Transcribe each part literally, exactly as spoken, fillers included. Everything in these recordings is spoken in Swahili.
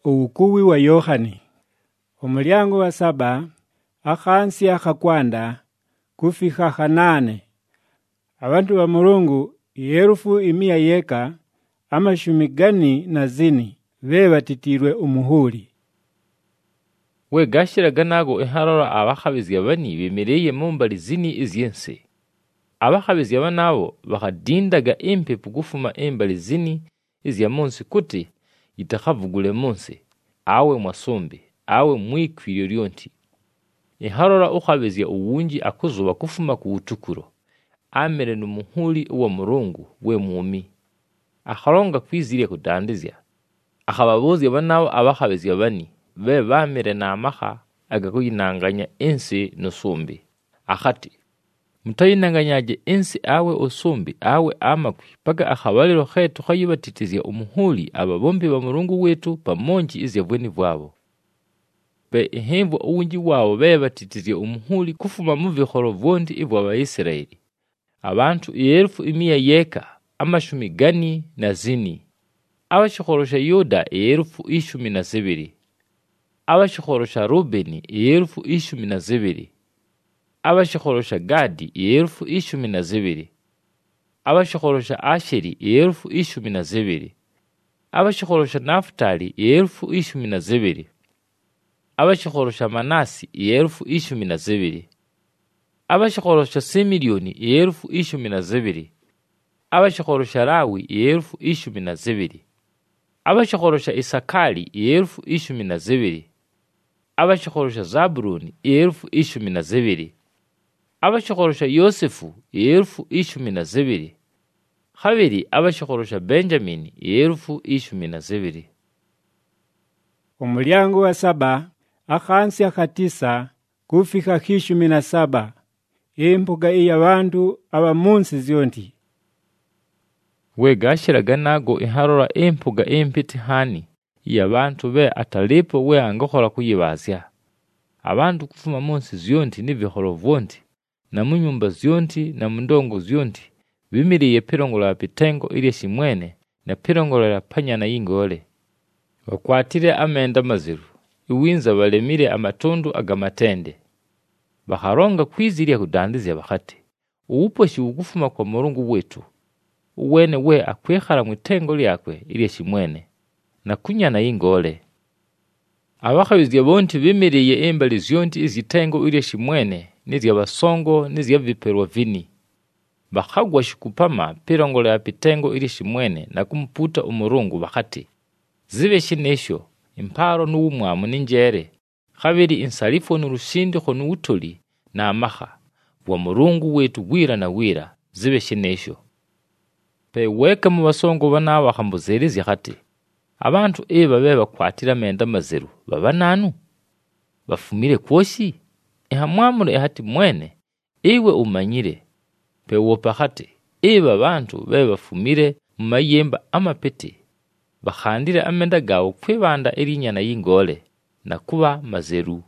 Ukuwi wa Yohani. Umulyango wa saba, akhansi akhakwanda, kufika khanane. Abantu wa Mulungu yerufu imia yeka, amashumi gani na zini, be batitirwe umuhuri. We gashiraga nago iharora abakhabizya bani bemereye mu mbali zini izyense. Abakhabizya banabo bakadindaga empepu gufuma embali zini izya munsi kuti itakhavugule munsi, awe mwasumbi, awe mwikwiryo lyonti. Iharora ukhabizya uwunji akuzuba kufuma ku utukuro, amere numuhuli uwa Mulungu we mumi. Akharonga kwizire kudandizya. Akhababuzya banabo abakhabizya bani be bamere n'amaha agakuyinanganya ensi n'usumbi. Akhati mutayinanganyaje ensi awe usumbi awe amakwi paka akhabaliro khetu khayibatitizya umuhuli ababombi ba Mulungu wetu pamonji izya bweni bwabo. Pe ihembo uwunji wabo be batitizya umuhuli kufuma mu bikhoro vondi ibwa Abayisirayeli. Abantu yerufu imia yeka amashumi gani na zini. Abashikholosha Yuda yerufu ishumi na zibiri. Abashikholosha Rubeni yerufu ishumi na zibiri. Abashikholosha Gadi yerufu ishumi na zibiri. Abashikholosha Asheri yerufu ishumi na zibiri. Abashikholosha Naftali yerufu ishumi na zibiri. Abashikholosha Manasi yerufu ishumi na zibiri. Abashikholosha Simirioni yerufu ishumi na zibiri. Abashikholosha Lawi yerufu ishumi na zibiri. Abashikholosha Isakali yerufu ishumi na zibiri. Abashikholosha Zabuloni yerufu ishumi na zibiri. Abashikholosha Yosefu yerufu ishumi na zibiri. Khabiri abashikholosha Benjamini yerufu ishumi na zibiri. Umulyango wa saba, akhansi akhatisa, kufika kishumi na saba. Impuga iya bantu aba munsi zionti. We gashiraga nago iharora impuga empiti hani iya bantu be atalipo we angakhola kuyibazya. Abantu kufuma munsi zionti n'ibikhoro vonti na munyumba zionti na mundongo zionti bimiriye pirongola ya pitengo ili shimwene na pirongola ya panyana yingole. Bakwatire amenda maziru iwinza balemire amatundu agamatende. Bakharonga kwizirya kudandizya bakhati uwuposhi ugufuma kwa Mulungu wetu uwene we akwekhala mwitengo lyakwe ili shimwene na kunyana yingole. Abakhabizya bonti bimiriye embali zionti izitengo ili shimwene nizya basongo nizya viperwa vini. Bakhagwa shikupama pirongola ya pitengo ili shimwene na kumputa umurungu bakhati zibe shinesho imparo n'umwamu n'injere khabiri insalifo n'urushindikho n'utuli na amaha wa Mulungu wetu wira na wira zibe shinesho. Pe weka mu basongo bana bakhambuzerize khati abantu eba be bakwatira menda mazeru baba nanu bafumire kwoshi ihamwamure hati mwene iwe umanyire. Pe wopa khati eba bantu be bafumire mayemba amapeti bakhandire amenda gawo kwibanda erinyana yingole na kuba mazeru.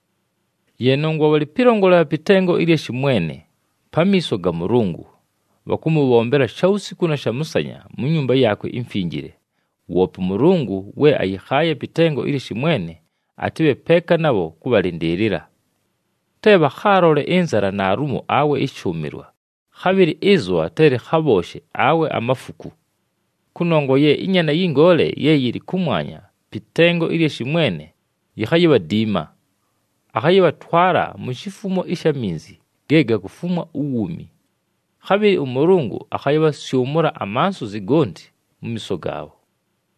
Yenongwa wali pirongola ya pitengo ili shimwene pamiso ga Mulungu bakumubombera shausiku na shamusanya mu nyumba yakwe imfingire. Wopa Mulungu we ayikhaye pitengo ili shimwene atibe peka nabo kubalindirira. Teba kharole inzara na rumu awe ishumirwa. Khabiri izwa tere khaboshe awe amafuku. Kunongo ye inyana yingole ye yiri kumwanya pitengo ili shimwene yikhayiba dima. Akhayiba twara mushifumo ishaminzi gega kufuma uwumi. Khabiri umurungu akhayiba syumura amansu zigondi mu miso gawo.